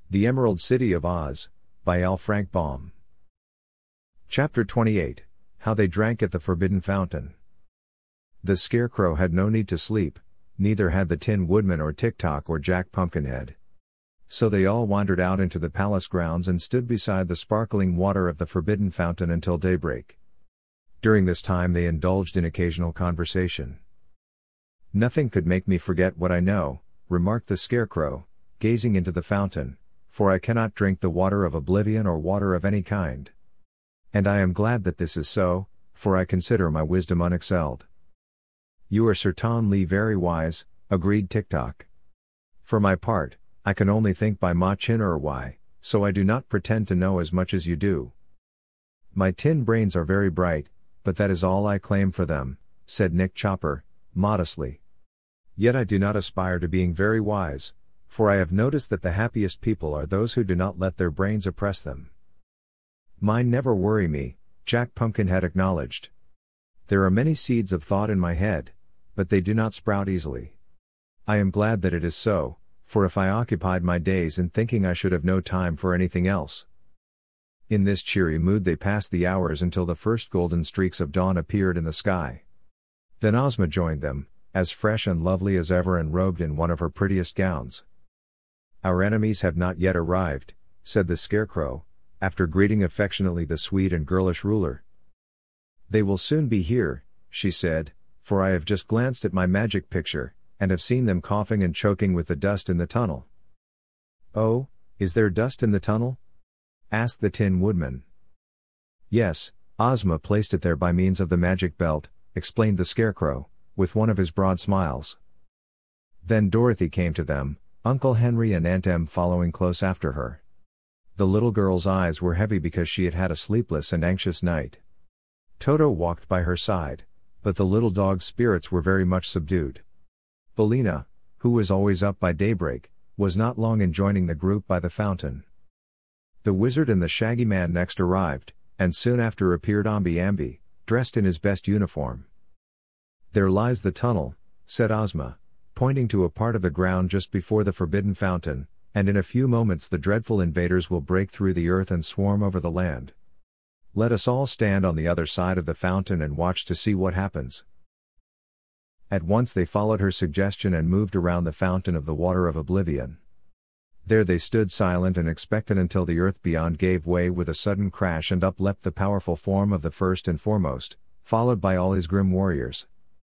The Emerald City of Oz, by L. Frank Baum. Chapter 28, How They Drank at the Forbidden Fountain. The Scarecrow had no need to sleep, neither had the Tin Woodman or Tik-Tok or Jack Pumpkinhead. So they all wandered out into the palace grounds and stood beside the sparkling water of the Forbidden Fountain until daybreak. During this time they indulged in occasional conversation. "Nothing could make me forget what I know," remarked the Scarecrow, gazing into the fountain, "for I cannot drink the water of oblivion or water of any kind. And I am glad that this is so, for I consider my wisdom unexcelled." "You are certainly very wise," agreed Tik-Tok. "For my part, I can only think by Ma Chin or Why, so I do not pretend to know as much as you do." "My tin brains are very bright, but that is all I claim for them," said Nick Chopper, modestly. "Yet I do not aspire to being very wise, for I have noticed that the happiest people are those who do not let their brains oppress them." "Mine never worry me," Jack Pumpkinhead acknowledged. "There are many seeds of thought in my head, but they do not sprout easily. I am glad that it is so, for if I occupied my days in thinking I should have no time for anything else." In this cheery mood they passed the hours until the first golden streaks of dawn appeared in the sky. Then Ozma joined them, as fresh and lovely as ever and robed in one of her prettiest gowns. "Our enemies have not yet arrived," said the Scarecrow, after greeting affectionately the sweet and girlish ruler. "They will soon be here," she said, "for I have just glanced at my magic picture, and have seen them coughing and choking with the dust in the tunnel." "Oh, is there dust in the tunnel?" asked the Tin Woodman. "Yes, Ozma placed it there by means of the magic belt," explained the Scarecrow, with one of his broad smiles. Then Dorothy came to them, Uncle Henry and Aunt Em following close after her. The little girl's eyes were heavy because she had had a sleepless and anxious night. Toto walked by her side, but the little dog's spirits were very much subdued. Billina, who was always up by daybreak, was not long in joining the group by the fountain. The Wizard and the Shaggy Man next arrived, and soon after appeared Omby Amby, dressed in his best uniform. "There lies the tunnel," said Ozma, pointing to a part of the ground just before the Forbidden Fountain, "and in a few moments the dreadful invaders will break through the earth and swarm over the land. Let us all stand on the other side of the fountain and watch to see what happens." At once they followed her suggestion and moved around the fountain of the water of oblivion. There they stood silent and expectant until the earth beyond gave way with a sudden crash and up leapt the powerful form of the First and Foremost, followed by all his grim warriors.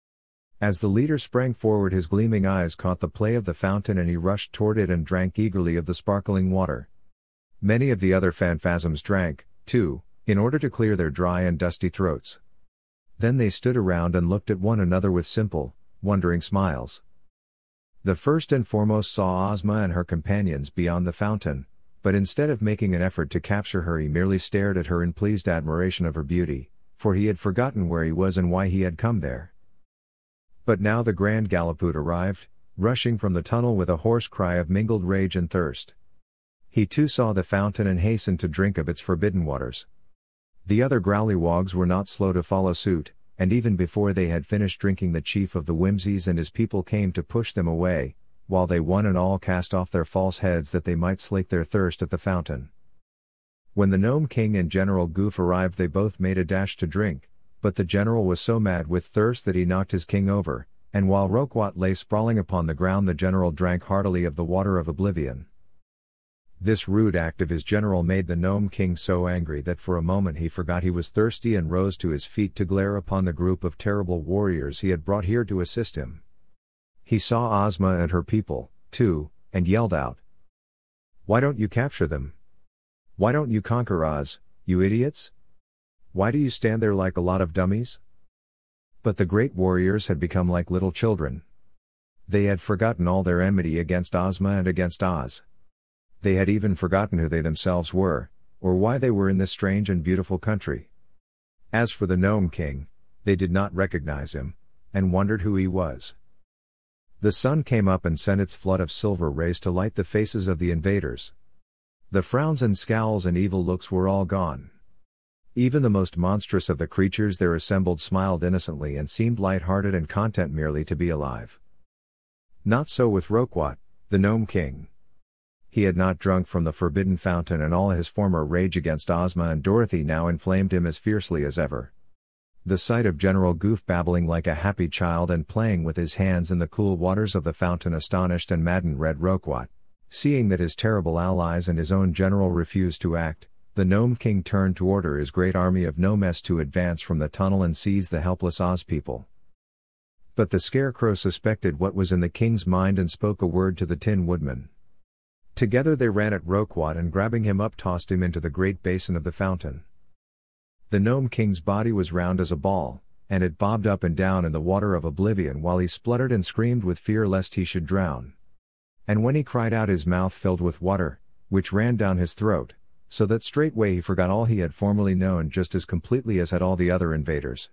As the leader sprang forward his gleaming eyes caught the play of the fountain and he rushed toward it and drank eagerly of the sparkling water. Many of the other phanfasms drank, too, in order to clear their dry and dusty throats. Then they stood around and looked at one another with simple, wondering smiles. The First and Foremost saw Ozma and her companions beyond the fountain, but instead of making an effort to capture her he merely stared at her in pleased admiration of her beauty, for he had forgotten where he was and why he had come there. But now the Grand Gallipoot arrived, rushing from the tunnel with a hoarse cry of mingled rage and thirst. He too saw the fountain and hastened to drink of its forbidden waters. The other Growlywogs were not slow to follow suit, and even before they had finished drinking the Chief of the Whimsies and his people came to push them away, while they one and all cast off their false heads that they might slake their thirst at the fountain. When the Gnome King and General Goof arrived they both made a dash to drink, but the general was so mad with thirst that he knocked his king over, and while Roquat lay sprawling upon the ground the general drank heartily of the water of oblivion. This rude act of his general made the Gnome King so angry that for a moment he forgot he was thirsty and rose to his feet to glare upon the group of terrible warriors he had brought here to assist him. He saw Ozma and her people, too, and yelled out, "Why don't you capture them? Why don't you conquer Oz, you idiots? Why do you stand there like a lot of dummies?" But the great warriors had become like little children. They had forgotten all their enmity against Ozma and against Oz. They had even forgotten who they themselves were, or why they were in this strange and beautiful country. As for the Gnome King, they did not recognize him, and wondered who he was. The sun came up and sent its flood of silver rays to light the faces of the invaders. The frowns and scowls and evil looks were all gone. Even the most monstrous of the creatures there assembled smiled innocently and seemed light-hearted and content merely to be alive. Not so with Roquat, the Gnome King. He had not drunk from the forbidden fountain, and all his former rage against Ozma and Dorothy now inflamed him as fiercely as ever. The sight of General Goof babbling like a happy child and playing with his hands in the cool waters of the fountain astonished and maddened Red Roquat. Seeing that his terrible allies and his own general refused to act, the Gnome King turned to order his great army of Gnomes to advance from the tunnel and seize the helpless Oz people. But the Scarecrow suspected what was in the king's mind and spoke a word to the Tin Woodman. Together they ran at Roquat and grabbing him up tossed him into the great basin of the fountain. The Gnome King's body was round as a ball, and it bobbed up and down in the water of oblivion while he spluttered and screamed with fear lest he should drown. And when he cried out his mouth filled with water, which ran down his throat, so that straightway he forgot all he had formerly known just as completely as had all the other invaders.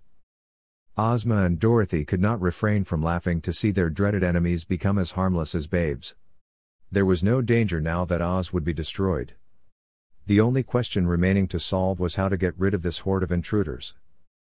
Ozma and Dorothy could not refrain from laughing to see their dreaded enemies become as harmless as babes. There was no danger now that Oz would be destroyed. The only question remaining to solve was how to get rid of this horde of intruders.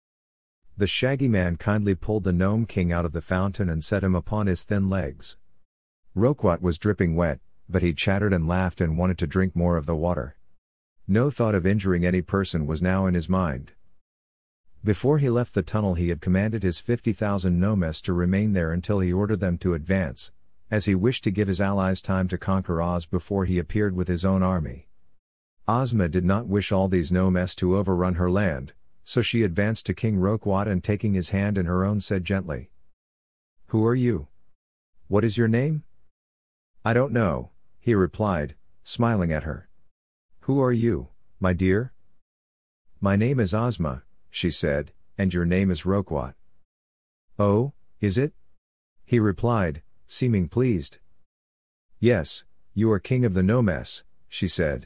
The Shaggy Man kindly pulled the Gnome King out of the fountain and set him upon his thin legs. Roquat was dripping wet, but he chattered and laughed and wanted to drink more of the water. No thought of injuring any person was now in his mind. Before he left the tunnel he had commanded his 50,000 Gnomes to remain there until he ordered them to advance, as he wished to give his allies time to conquer Oz before he appeared with his own army. Ozma did not wish all these Gnomes to overrun her land, so she advanced to King Roquat and taking his hand in her own said gently, "Who are you? What is your name?" "I don't know," he replied, smiling at her. "Who are you, my dear?" "My name is Ozma," she said, "and your name is Roquat." "Oh, is it?" he replied, seeming pleased. "Yes, you are king of the Gnomes," she said.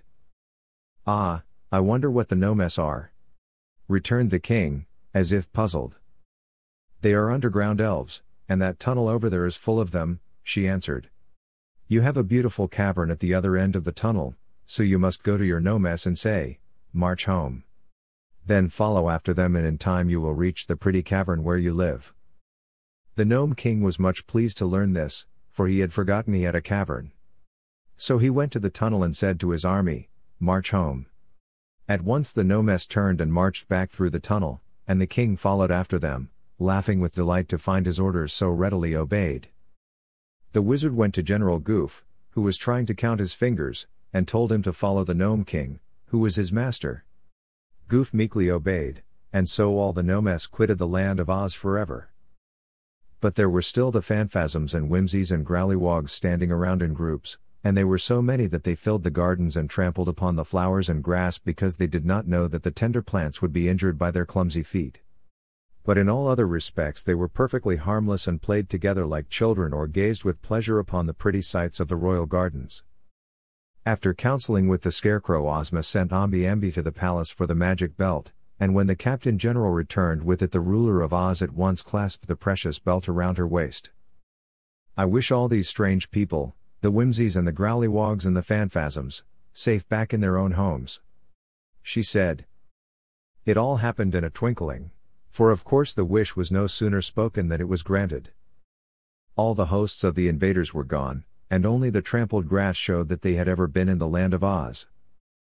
"Ah, I wonder what the Gnomes are," returned the king, as if puzzled. "They are underground elves, and that tunnel over there is full of them," she answered. "You have a beautiful cavern at the other end of the tunnel, so you must go to your Gnomes and say, 'March home.' Then follow after them and in time you will reach the pretty cavern where you live." The Gnome King was much pleased to learn this, for he had forgotten he had a cavern. So he went to the tunnel and said to his army, "March home." At once the Gnomes turned and marched back through the tunnel, and the king followed after them, laughing with delight to find his orders so readily obeyed. The wizard went to General Goof, who was trying to count his fingers, and told him to follow the Gnome King, who was his master. Goof meekly obeyed, and so all the Gnomes quitted the land of Oz forever. But there were still the Phanfasms and Whimsies and Growlywogs standing around in groups, and they were so many that they filled the gardens and trampled upon the flowers and grass because they did not know that the tender plants would be injured by their clumsy feet. But in all other respects they were perfectly harmless and played together like children or gazed with pleasure upon the pretty sights of the royal gardens. After counseling with the Scarecrow, Ozma sent Omby-Amby to the palace for the magic belt, and when the Captain General returned with it the ruler of Oz at once clasped the precious belt around her waist. "I wish all these strange people, the Whimsies and the Growlywogs and the Phanfasms, safe back in their own homes," she said. It all happened in a twinkling, for of course the wish was no sooner spoken than it was granted. All the hosts of the invaders were gone, and only the trampled grass showed that they had ever been in the land of Oz.